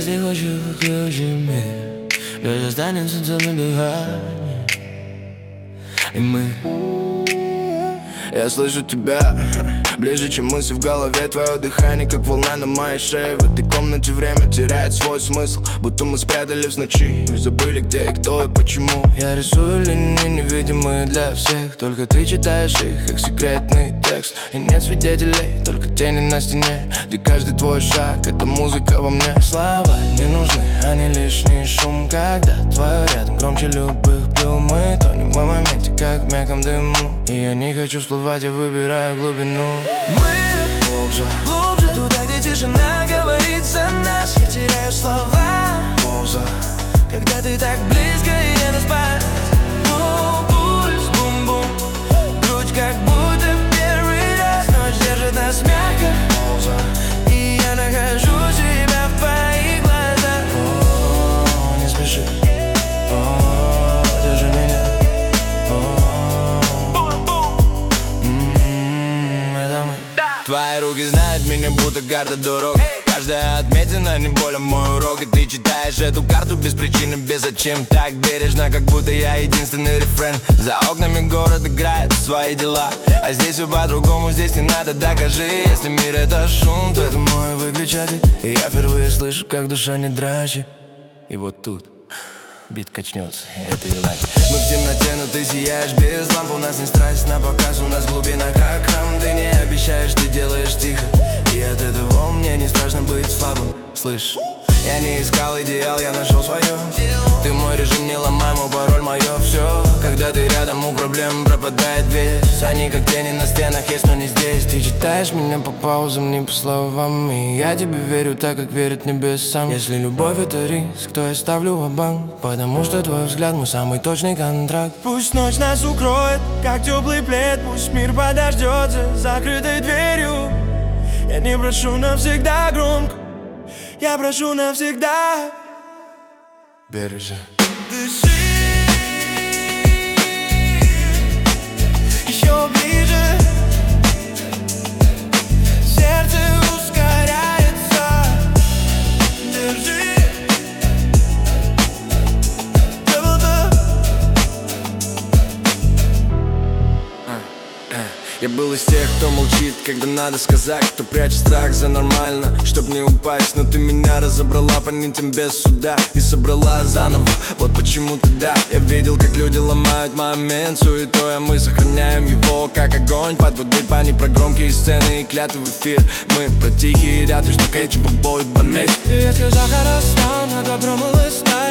Если хочешь, включи мир, лишь останется целым дыханием. И мы... Я слышу тебя ближе, чем мысли в голове. Твое дыхание, как волна на моей шее. В этой комнате время теряет свой смысл, будто мы спрятали в ночи и забыли, где и кто и почему. Я рисую линии невидимые для всех, только ты читаешь их, как секретный текст. И нет свидетелей, только тени на стене, где каждый твой шаг — это музыка во мне. Слова не нужны, они лишний шум, когда твое рядом громче любых пил. Мы тонем в моменте, как в мягком дыму, и я не хочу всплывать, я выбираю глубину. Мы глубже, глубже, туда, где тишина говорит за нас. Я теряю слова, пауза, когда ты так близко, и я на спать. Пульс, бум-бум, грудь как будто в первый раз. Ночь держит нас мягко, пауза, и я нахожу себя в твоих глазах. Не спеши, держи меня. Это мы. Твои руки знают меня, будто карта дорог. Каждая отметина не более мой урок. И ты читаешь эту карту без причины, без зачем. Так бережно, как будто я единственный рефрен. За окнами город играет свои дела, а здесь все по-другому, здесь не надо, докажи. Если мир это шум, то это мой выключатель. И я впервые слышу, как душа не дрожит. И вот тут бит качнется, это и лайк. Мы в темноте, но ты сияешь без ламп. У нас не страсть на показ, у нас глубина как храм. Ты не обещаешь, ты делаешь тихо, и от этого мне не страшно быть слабым. Слышь, я не искал идеал, я нашел свое. Ты мой режим, не ломай мой пароль, мое все. Когда ты рядом, у проблем пропадает вес. Они как тени на стенах, есть, но не здесь. Ты читаешь меня по паузам, не по словам, и я тебе верю так, как верят небесам. Если любовь это риск, то я ставлю ва-банк, потому что твой взгляд мой самый точный контракт. Пусть ночь нас укроет, как теплый плед. Пусть мир подождет за закрытой дверью. Я не прошу навсегда громко, я прошу навсегда. Бережи. Дыши еще ближе, сердце ускоряется. Держи. Я был из тех, кто молчит, когда надо сказать, кто прячет страх за нормально, чтоб не упасть. Но ты меня разобрала по нитям без суда и собрала заново, вот почему тогда я видел, как люди ломают момент суетой, а мы сохраняем его, как огонь под водой. Пани про громкие сцены и клятвы в эфир. Мы про тихие ряды, что кетчупа будет помесь. Ты сказал, хорошо, на добром и лыстай.